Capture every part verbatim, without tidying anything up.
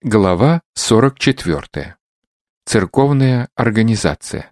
Глава сорок четвёртая. Церковная организация.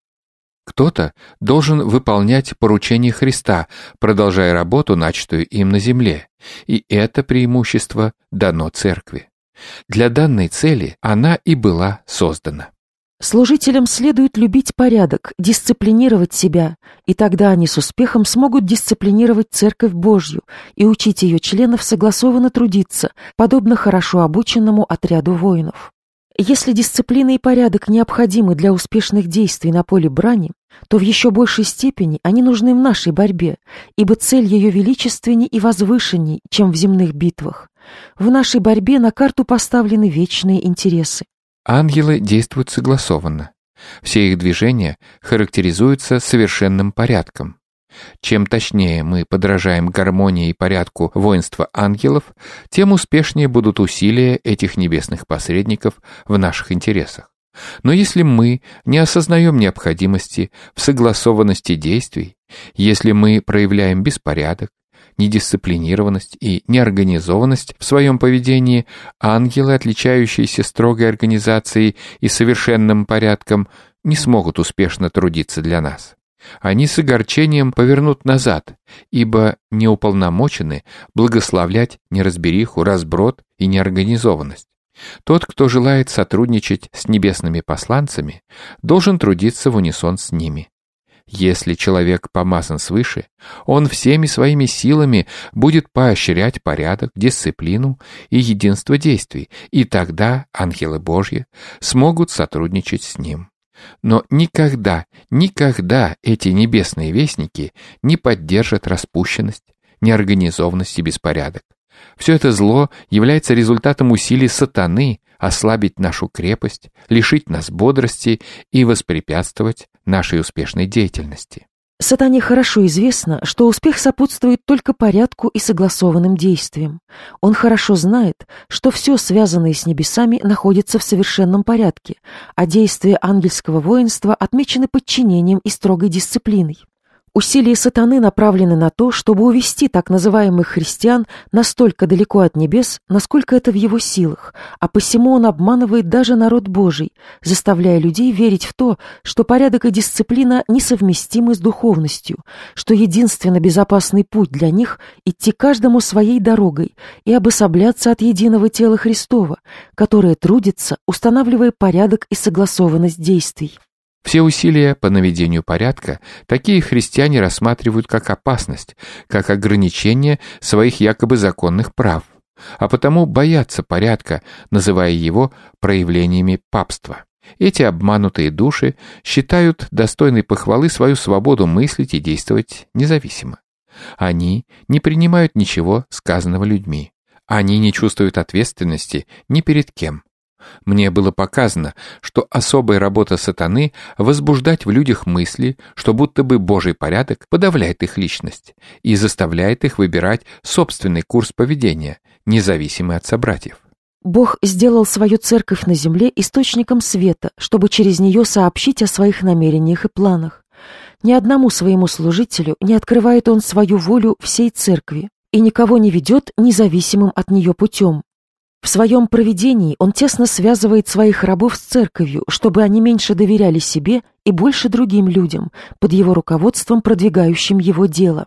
Кто-то должен выполнять поручения Христа, продолжая работу, начатую им на земле, и это преимущество дано Церкви. Для данной цели она и была создана. Служителям следует любить порядок, дисциплинировать себя, и тогда они с успехом смогут дисциплинировать Церковь Божью и учить ее членов согласованно трудиться, подобно хорошо обученному отряду воинов. Если дисциплина и порядок необходимы для успешных действий на поле брани, то в еще большей степени они нужны в нашей борьбе, ибо цель ее величественней и возвышенней, чем в земных битвах. В нашей борьбе на карту поставлены вечные интересы. Ангелы действуют согласованно. Все их движения характеризуются совершенным порядком. Чем точнее мы подражаем гармонии и порядку воинства ангелов, тем успешнее будут усилия этих небесных посредников в наших интересах. Но если мы не осознаем необходимости в согласованности действий, если мы проявляем беспорядок, недисциплинированность и неорганизованность в своем поведении, ангелы, отличающиеся строгой организацией и совершенным порядком, не смогут успешно трудиться для нас. Они с огорчением повернут назад, ибо не уполномочены благословлять неразбериху, разброд и неорганизованность. Тот, кто желает сотрудничать с небесными посланцами, должен трудиться в унисон с ними. Если человек помазан свыше, он всеми своими силами будет поощрять порядок, дисциплину и единство действий, и тогда ангелы Божьи смогут сотрудничать с ним. Но никогда, никогда эти небесные вестники не поддержат распущенность, неорганизованность и беспорядок. Все это зло является результатом усилий сатаны ослабить нашу крепость, лишить нас бодрости и воспрепятствовать нашей успешной деятельности. Сатане хорошо известно, что успех сопутствует только порядку и согласованным действиям. Он хорошо знает, что все, связанное с небесами, находится в совершенном порядке, а действия ангельского воинства отмечены подчинением и строгой дисциплиной. Усилия сатаны направлены на то, чтобы увести так называемых христиан настолько далеко от небес, насколько это в его силах, а посему он обманывает даже народ Божий, заставляя людей верить в то, что порядок и дисциплина несовместимы с духовностью, что единственно безопасный путь для них — идти каждому своей дорогой и обособляться от единого тела Христова, которое трудится, устанавливая порядок и согласованность действий. Все усилия по наведению порядка такие христиане рассматривают как опасность, как ограничение своих якобы законных прав, а потому боятся порядка, называя его проявлениями папства. Эти обманутые души считают достойной похвалы свою свободу мыслить и действовать независимо. Они не принимают ничего, сказанного людьми. Они не чувствуют ответственности ни перед кем. Мне было показано, что особая работа сатаны — возбуждать в людях мысли, что будто бы Божий порядок подавляет их личность и заставляет их выбирать собственный курс поведения, независимый от собратьев. Бог сделал свою церковь на земле источником света, чтобы через нее сообщить о своих намерениях и планах. Ни одному своему служителю не открывает он свою волю всей церкви и никого не ведет независимым от нее путем. В своем провидении он тесно связывает своих рабов с церковью, чтобы они меньше доверяли себе и больше другим людям, под его руководством, продвигающим его дело.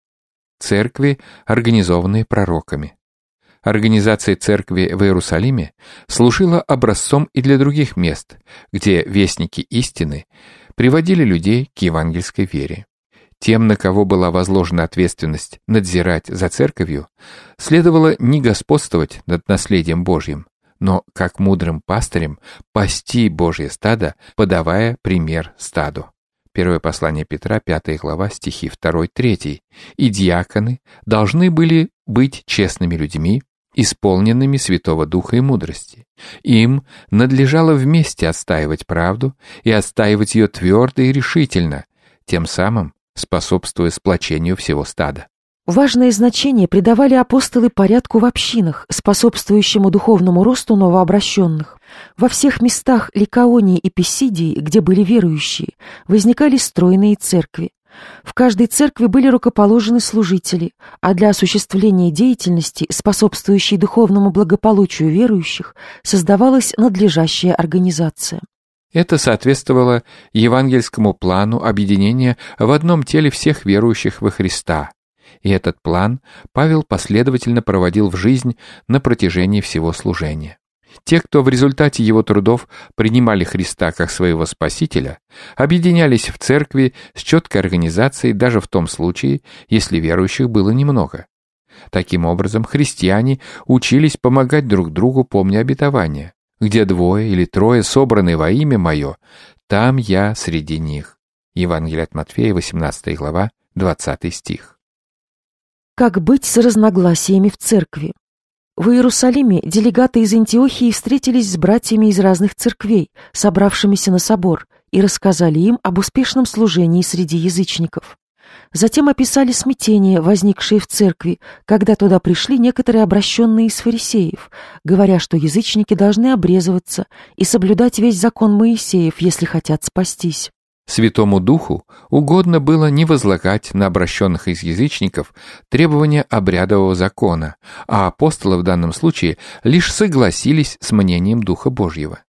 Церкви, организованные пророками. Организация церкви в Иерусалиме служила образцом и для других мест, где вестники истины приводили людей к евангельской вере. Тем, на кого была возложена ответственность надзирать за церковью, следовало не господствовать над наследием Божьим, но, как мудрым пастырем, пасти Божье стадо, подавая пример стаду. Первое послание Петра, пятая глава, стихи второй-третий. И диаконы должны были быть честными людьми, исполненными Святого Духа и мудрости. Им надлежало вместе отстаивать правду и отстаивать ее твердо и решительно, тем самым способствуя сплочению всего стада. Важное значение придавали апостолы порядку в общинах, способствующему духовному росту новообращенных. Во всех местах Ликаонии и Писидии, где были верующие, возникали стройные церкви. В каждой церкви были рукоположены служители, а для осуществления деятельности, способствующей духовному благополучию верующих, создавалась надлежащая организация. Это соответствовало евангельскому плану объединения в одном теле всех верующих во Христа, и этот план Павел последовательно проводил в жизнь на протяжении всего служения. Те, кто в результате его трудов принимали Христа как своего Спасителя, объединялись в церкви с четкой организацией даже в том случае, если верующих было немного. Таким образом, христиане учились помогать друг другу, помня обетование: «Где двое или трое собраны во имя Мое, там Я среди них». Евангелие от Матфея, восемнадцатая глава, двадцатый стих. Как быть с разногласиями в церкви? В Иерусалиме делегаты из Антиохии встретились с братьями из разных церквей, собравшимися на собор, и рассказали им об успешном служении среди язычников. Затем описали смятение, возникшее в церкви, когда туда пришли некоторые обращенные из фарисеев, говоря, что язычники должны обрезываться и соблюдать весь закон Моисеев, если хотят спастись. Святому Духу угодно было не возлагать на обращенных из язычников требования обрядового закона, а апостолы в данном случае лишь согласились с мнением Духа Божьего.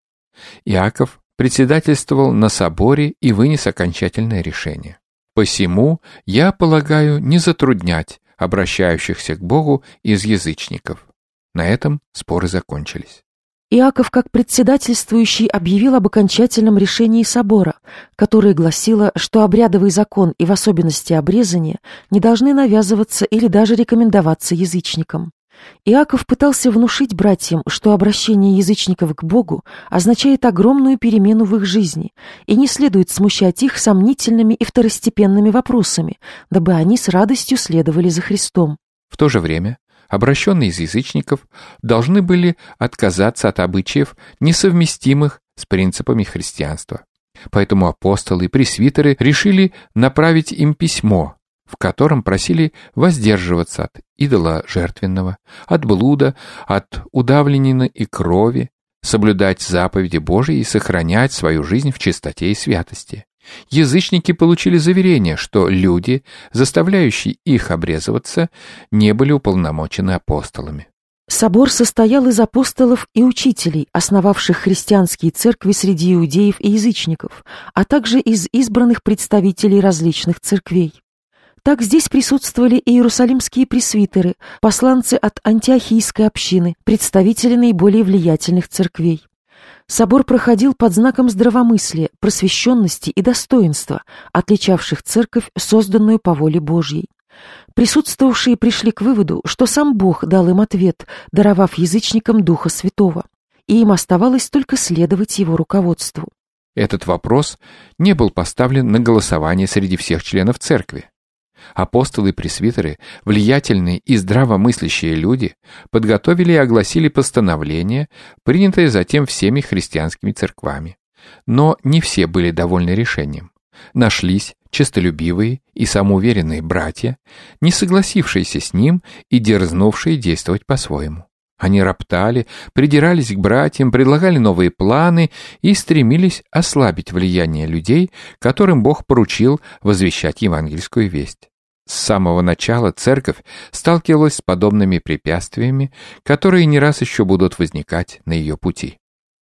Иаков председательствовал на соборе и вынес окончательное решение: «Посему я полагаю не затруднять обращающихся к Богу из язычников». На этом споры закончились. Иаков, как председательствующий, объявил об окончательном решении собора, которое гласило, что обрядовый закон и в особенности обрезание не должны навязываться или даже рекомендоваться язычникам. Иаков пытался внушить братьям, что обращение язычников к Богу означает огромную перемену в их жизни, и не следует смущать их сомнительными и второстепенными вопросами, дабы они с радостью следовали за Христом. В то же время обращенные из язычников должны были отказаться от обычаев, несовместимых с принципами христианства. Поэтому апостолы и пресвитеры решили направить им письмо, в котором просили воздерживаться от идола жертвенного, от блуда, от удавленины и крови, соблюдать заповеди Божьи и сохранять свою жизнь в чистоте и святости. Язычники получили заверение, что люди, заставляющие их обрезываться, не были уполномочены апостолами. Собор состоял из апостолов и учителей, основавших христианские церкви среди иудеев и язычников, а также из избранных представителей различных церквей. Так здесь присутствовали и иерусалимские пресвитеры, посланцы от антиохийской общины, представители наиболее влиятельных церквей. Собор проходил под знаком здравомыслия, просвещенности и достоинства, отличавших церковь, созданную по воле Божьей. Присутствовавшие пришли к выводу, что сам Бог дал им ответ, даровав язычникам Духа Святого, и им оставалось только следовать его руководству. Этот вопрос не был поставлен на голосование среди всех членов церкви. Апостолы и пресвитеры, влиятельные и здравомыслящие люди, подготовили и огласили постановление, принятое затем всеми христианскими церквами. Но не все были довольны решением. Нашлись честолюбивые и самоуверенные братья, не согласившиеся с ним и дерзнувшие действовать по-своему. Они роптали, придирались к братьям, предлагали новые планы и стремились ослабить влияние людей, которым Бог поручил возвещать евангельскую весть. С самого начала церковь сталкивалась с подобными препятствиями, которые не раз еще будут возникать на ее пути.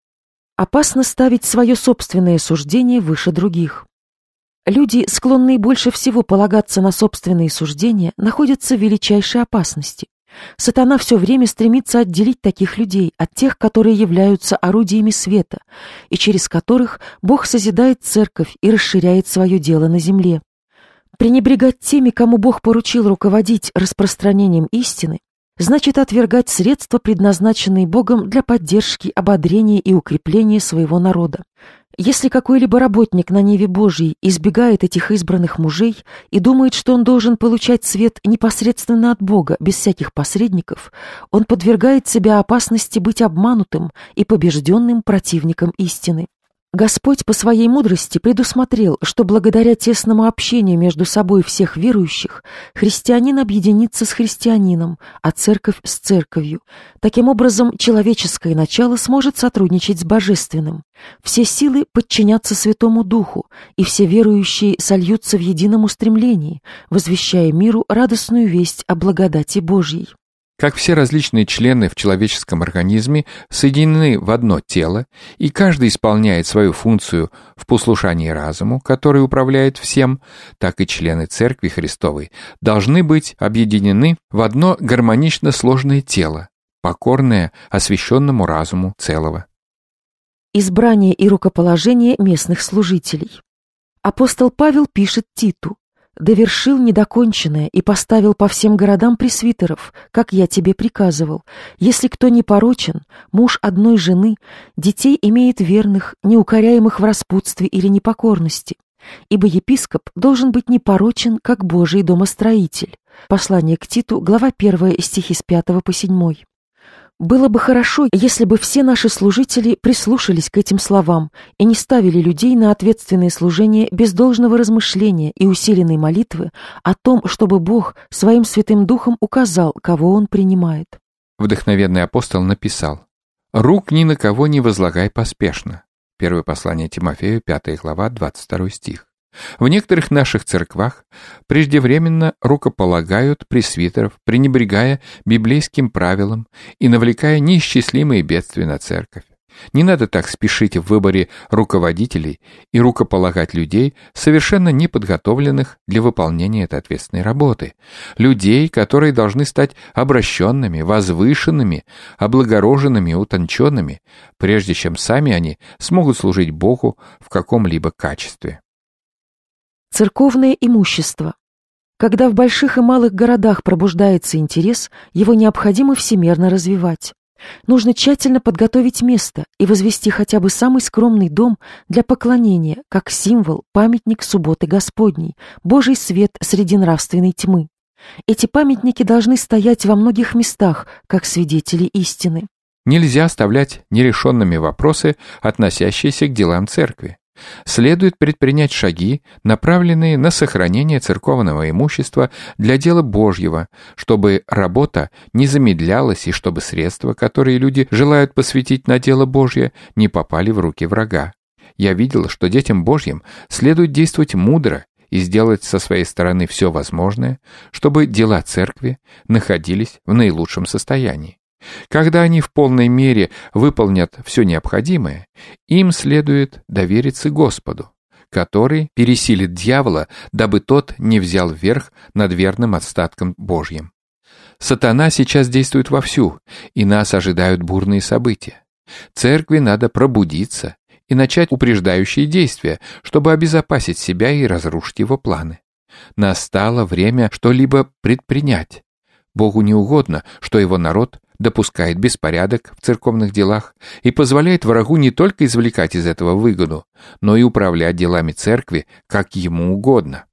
Опасно ставить свое собственное суждение выше других. Люди, склонные больше всего полагаться на собственные суждения, находятся в величайшей опасности. Сатана все время стремится отделить таких людей от тех, которые являются орудиями света, и через которых Бог созидает церковь и расширяет свое дело на земле. Пренебрегать теми, кому Бог поручил руководить распространением истины, значит отвергать средства, предназначенные Богом для поддержки, ободрения и укрепления своего народа. Если какой-либо работник на ниве Божьей избегает этих избранных мужей и думает, что он должен получать свет непосредственно от Бога, без всяких посредников, он подвергает себя опасности быть обманутым и побежденным противником истины. Господь по своей мудрости предусмотрел, что благодаря тесному общению между собой всех верующих христианин объединится с христианином, а церковь с церковью. Таким образом, человеческое начало сможет сотрудничать с божественным. Все силы подчинятся Святому Духу, и все верующие сольются в едином устремлении, возвещая миру радостную весть о благодати Божьей. Как все различные члены в человеческом организме соединены в одно тело, и каждый исполняет свою функцию в послушании разуму, который управляет всем, так и члены Церкви Христовой должны быть объединены в одно гармонично сложное тело, покорное освященному разуму целого. Избрание и рукоположение местных служителей. Апостол Павел пишет Титу: «Довершил недоконченное и поставил по всем городам пресвитеров, как я тебе приказывал. Если кто непорочен, муж одной жены, детей имеет верных, неукоряемых в распутстве или непокорности. Ибо епископ должен быть непорочен, как Божий домостроитель». Послание к Титу, глава первая, стихи с пятого по седьмой. Было бы хорошо, если бы все наши служители прислушались к этим словам и не ставили людей на ответственное служение без должного размышления и усиленной молитвы о том, чтобы Бог своим Святым Духом указал, кого Он принимает. Вдохновенный апостол написал: «Рук ни на кого не возлагай поспешно». Первое послание Тимофею, пятая глава, двадцать второй стих. В некоторых наших церквах преждевременно рукополагают пресвитеров, пренебрегая библейским правилам и навлекая неисчислимые бедствия на церковь. Не надо так спешить в выборе руководителей и рукополагать людей, совершенно неподготовленных для выполнения этой ответственной работы. Людей, которые должны стать обращенными, возвышенными, облагороженными, утонченными, прежде чем сами они смогут служить Богу в каком-либо качестве. Церковное имущество. Когда в больших и малых городах пробуждается интерес, его необходимо всемерно развивать. Нужно тщательно подготовить место и возвести хотя бы самый скромный дом для поклонения, как символ, памятник субботы Господней, Божий свет среди нравственной тьмы. Эти памятники должны стоять во многих местах, как свидетели истины. Нельзя оставлять нерешенными вопросы, относящиеся к делам церкви. Следует предпринять шаги, направленные на сохранение церковного имущества для дела Божьего, чтобы работа не замедлялась и чтобы средства, которые люди желают посвятить на дело Божье, не попали в руки врага. Я видел, что детям Божьим следует действовать мудро и сделать со своей стороны все возможное, чтобы дела церкви находились в наилучшем состоянии. Когда они в полной мере выполнят все необходимое, им следует довериться Господу, который пересилит дьявола, дабы тот не взял верх над верным остатком Божьим. Сатана сейчас действует вовсю, и нас ожидают бурные события. Церкви надо пробудиться и начать упреждающие действия, чтобы обезопасить себя и разрушить его планы. Настало время что-либо предпринять. Богу не угодно, что его народ допускает беспорядок в церковных делах и позволяет врагу не только извлекать из этого выгоду, но и управлять делами церкви, как ему угодно.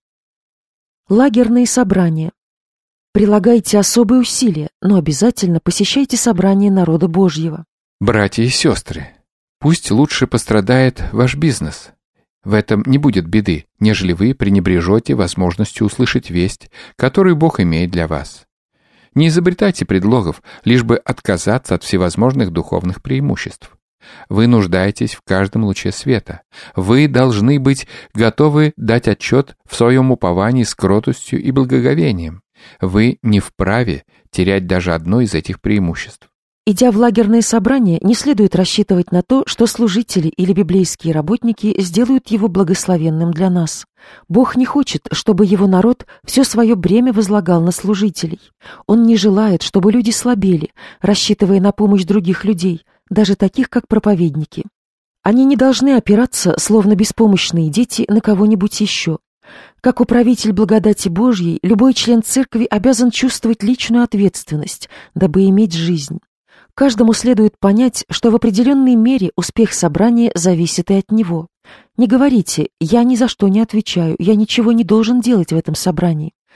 Лагерные собрания. Прилагайте особые усилия, но обязательно посещайте собрания народа Божьего. Братья и сестры, пусть лучше пострадает ваш бизнес. В этом не будет беды, нежели вы пренебрежете возможностью услышать весть, которую Бог имеет для вас. Не изобретайте предлогов, лишь бы отказаться от всевозможных духовных преимуществ. Вы нуждаетесь в каждом луче света. Вы должны быть готовы дать отчет в своем уповании с кротостью и благоговением. Вы не вправе терять даже одно из этих преимуществ. Идя в лагерные собрания, не следует рассчитывать на то, что служители или библейские работники сделают его благословенным для нас. Бог не хочет, чтобы его народ все свое бремя возлагал на служителей. Он не желает, чтобы люди слабели, рассчитывая на помощь других людей, даже таких, как проповедники. Они не должны опираться, словно беспомощные дети, на кого-нибудь еще. Как управитель благодати Божьей, любой член церкви обязан чувствовать личную ответственность, дабы иметь жизнь. Каждому следует понять, что в определенной мере успех собрания зависит и от него. Не говорите «я ни за что не отвечаю, я ничего не должен делать в этом собрании».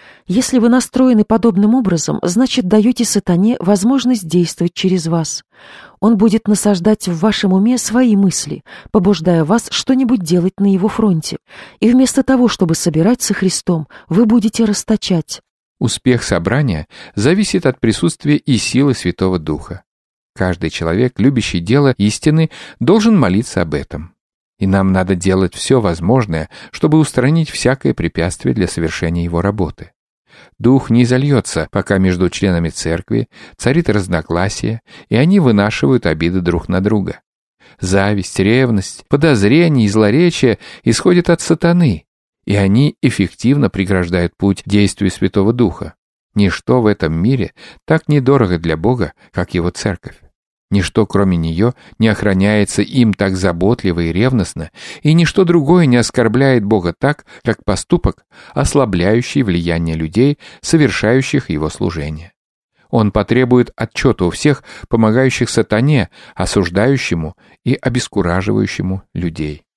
Если вы настроены подобным образом, значит, даете сатане возможность действовать через вас. Он будет насаждать в вашем уме свои мысли, побуждая вас что-нибудь делать на его фронте. И вместо того, чтобы собирать со Христом, вы будете расточать. Успех собрания зависит от присутствия и силы Святого Духа. Каждый человек, любящий дело истины, должен молиться об этом. И нам надо делать все возможное, чтобы устранить всякое препятствие для совершения его работы. Дух не изольется, пока между членами церкви царит разногласие, и они вынашивают обиды друг на друга. Зависть, ревность, подозрение и злоречие исходят от сатаны, и они эффективно преграждают путь действию Святого Духа. Ничто в этом мире так недорого для Бога, как Его церковь. Ничто, кроме нее, не охраняется им так заботливо и ревностно, и ничто другое не оскорбляет Бога так, как поступок, ослабляющий влияние людей, совершающих его служение. Он потребует отчета у всех, помогающих сатане, осуждающему и обескураживающему людей.